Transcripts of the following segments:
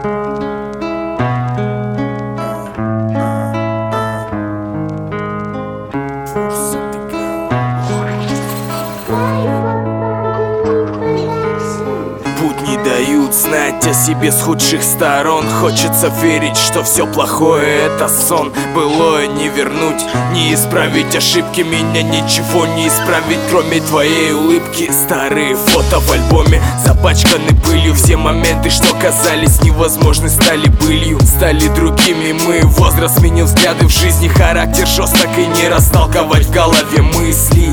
Будни дают знать о себе с худших сторон. Хочется верить, что все плохое это сон. Былое не вернуть, не исправить ошибки. Меня ничего не исправить, кроме твоей улыбки. Старые фото в альбоме запачканы пылью. Все моменты, что казались невозможны, стали былью. Стали другими мы, возраст сменил взгляды в жизни. Характер жесток и не растолковать в голове мысли.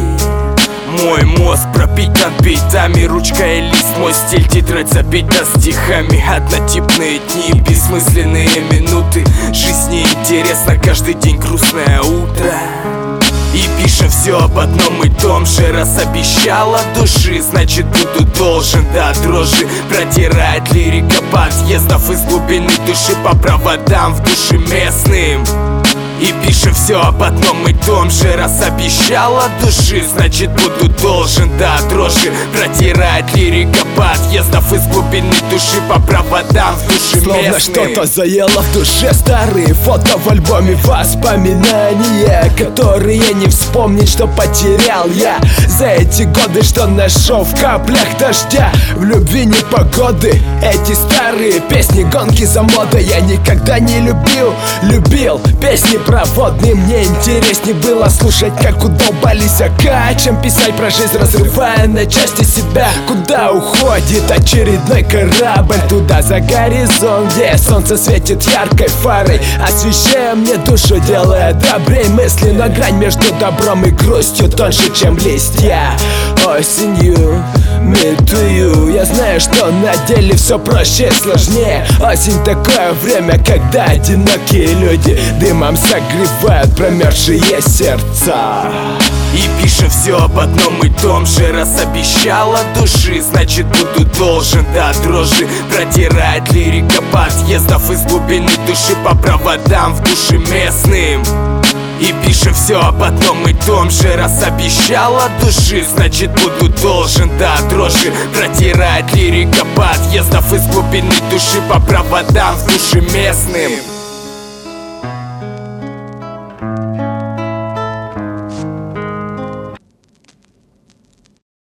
Мой мозг пропитан битами, ручка и лист, мой стиль тетрадь забита стихами. Однотипные дни, бессмысленные минуты. Жизнь неинтересна, каждый день грустное утро. И пишем все об одном и том же. Раз обещала души, значит буду должен до дрожи. Протирает лирика подъездов из глубины души по проводам в душе местным. И пишем все об одном и том же. Раз обещала души, значит буду должен до дрожи. Протирает лирика подъездов из глубины души по проводам в душе словно местным. что-то заело в душе. Старые фото в альбоме, воспоминания, которые не вспомнить, что потерял я за эти годы, что нашел в каплях дождя. В любви непогоды, эти старые песни, гонки за модой. Я никогда не любил песни проводные. Мне интереснее было слушать, как удолбались ока, чем писать про жизнь, разрывая на части себя. Куда уходит очередной корабль? Туда за горизонт, где солнце светит яркой фарой, освещая мне душу, делая добрей мысли. Но грань между добром и грустью тоньше, чем листья. Осенью метую, я знаю, что на деле все проще и сложнее. Осень такое время, когда одинокие люди дымом согревают промерзшие сердца. И пишем все об одном и том же. Раз обещала души, значит буду должен до дрожи. Протирает лирика подъездов из глубины души по проводам в душе местным. И пишем все об одном и том же. Раз обещала души, значит буду должен до дрожи. Протирает лирика подъездов из глубины души по проводам в душе местным.